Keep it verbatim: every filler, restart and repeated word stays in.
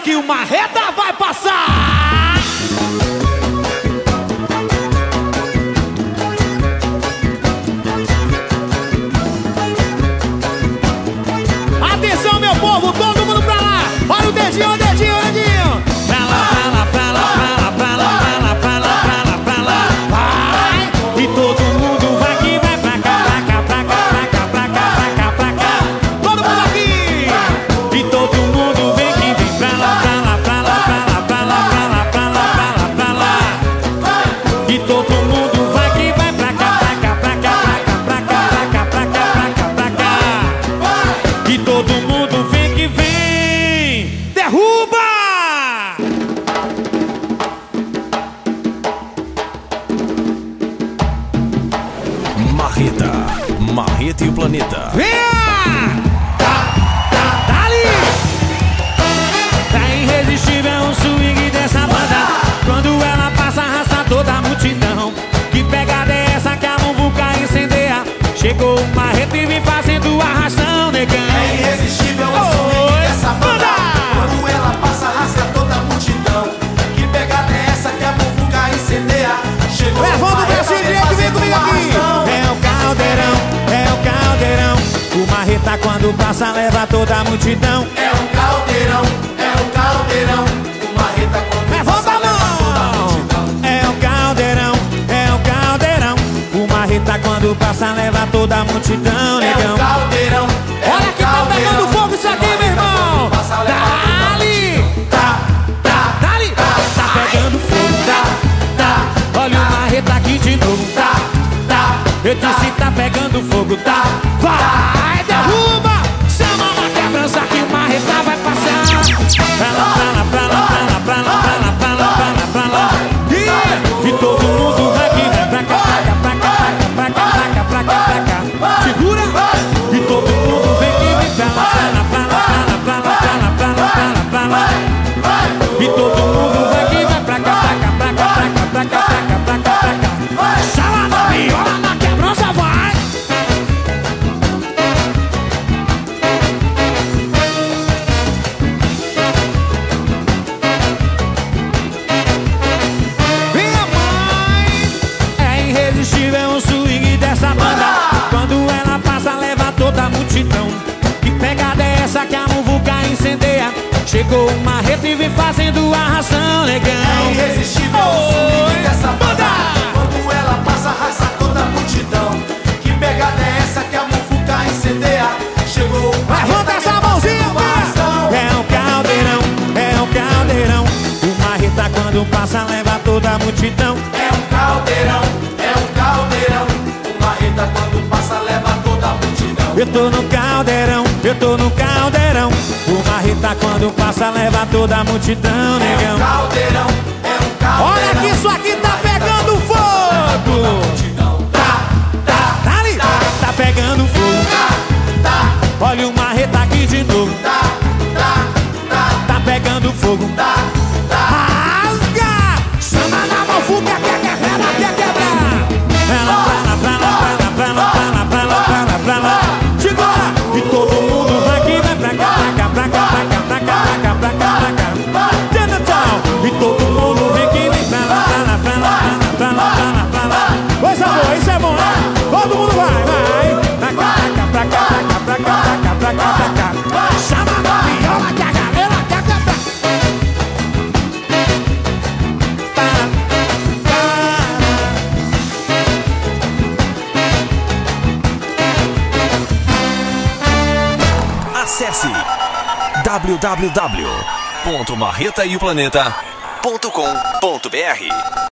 que o Marreta vai passar. Atenção, meu povo, todo mundo pra lá. Olha o dedinho, o dedinho, o dedinho. Pra lá, pra lá, pra lá, pra lá, pra lá, pra lá, pra lá, pra lá, vai. E todo mundo vai que vai pra cá, pra cá, pra cá, pra cá, pra cá, pra cá, pra cá. Todo mundo aqui. E todo mundo vem que vem pra lá, pra lá, pra lá, pra lá, pra lá, pra lá, pra lá, pra lá, pra lá. E todo mundo vai que vai pra cá, pra cá, pra cá, pra cá, pra cá, pra cá, pra cá, pra cá. E todo mundo vem que vem. Derruba! Marreta, Marreta e o Planeta. Venha! Tá, tá, tá ali! Tá irresistível o swing dessa banda. Quando ela passa, arrasta toda a multidão. Que pegada é essa que a muvuca incendeia? Chegou o Marreta e vem fazendo arrastão, negão. É irresistível o swing dessa banda. Quando ela passa, arrasta toda a multidão. Que pegada é essa que a muvuca incendeia? Chegou Levando o o Marreta bracinho vem direito, vem fazendo comigo aqui. arrastão. É o caldeirão, é o caldeirão. O Marreta quando passa leva toda a multidão. É o caldeirão, é o caldeirão. O Marreta quando Levanta passa a leva toda a mão. multidão. É o caldeirão, é o caldeirão. O Marreta quando passa leva toda a multidão, É o negão. caldeirão, é Olha o que tá caldeirão. pegando fogo isso aqui, meu irmão. Dali, Tá, tá, dali, tá pegando fogo, tá, tá. Olha o Marreta aqui de novo, tá, tá. Eu disse tá pegando fogo, tá. Vai, derruba, chama na quebrança que o Marreta vai passar. Pra lá, pra lá, pra lá, pra lá, pra lá, pra lá, pra lá, pra lá, pra lá. E, e todo mundo vai que vai pra cá, pra cá, pra cá, pra cá, pra cá, pra cá, pra cá. Segura, e todo mundo vem que vem pra lá, pra lá, pra lá, pra lá, pra lá, pra lá, pra lá, pra lá. E todo mundo vai que vai pra cá, pra cá, pra cá, pra cá, pra cá, pra cá, pra cá, pra cá. Chama na viola, na quebrança, vai. Minha mãe, é irresistível o swing dessa banda. Quando ela passa, leva toda a multidão. Que pegada é essa que a muvuca incendeia? Chegou o Marreta e vem fazendo arrastão, negão. É irresistível o swing dessa banda. Quando ela passa, arrasta toda a multidão. Que pegada é essa que a muvuca incendeia? Chegou o Marreta, Levanta essa vem mãozinha, fazendo arrastão. é o caldeirão, é o caldeirão. O Marreta quando passa leva toda a multidão. É um caldeirão, é um caldeirão. O Marreta quando passa leva toda a multidão. Eu tô no caldeirão, eu tô no caldeirão. O Marreta quando passa leva toda a multidão, É um negão. caldeirão, é um caldeirão. Olha que isso aqui tá pegando fogo. Tá, tá, Tá ali, tá pegando fogo. tá, Olha o Marreta aqui de novo. tá, tá, tá, Tá pegando fogo. tá, tá. Rasga! Chama na muvuca, quer quebrar, quer quebrar. Pra lá, pra lá, pra lá, pra lá, pra lá, pra lá, pra lá, pra lá. Segura! E todo mundo vai que vai pra cá, pra cá, pra cá, pra cá, pra cá, pra cá, pra cá, pra cá. Tchau! E todo mundo vem que vem pra lá, pra lá, pra lá, pra lá, pra lá, pra lá. Coisa boa, isso é bom, né? Todo mundo vai, vai. Pra cá, pra cá, pra cá, pra cá, pra cá, pra cá, pra cá, pra cá. Chama na viola que a galera quer cantar. Acesse w w w ponto marreta e o planeta ponto com ponto b r.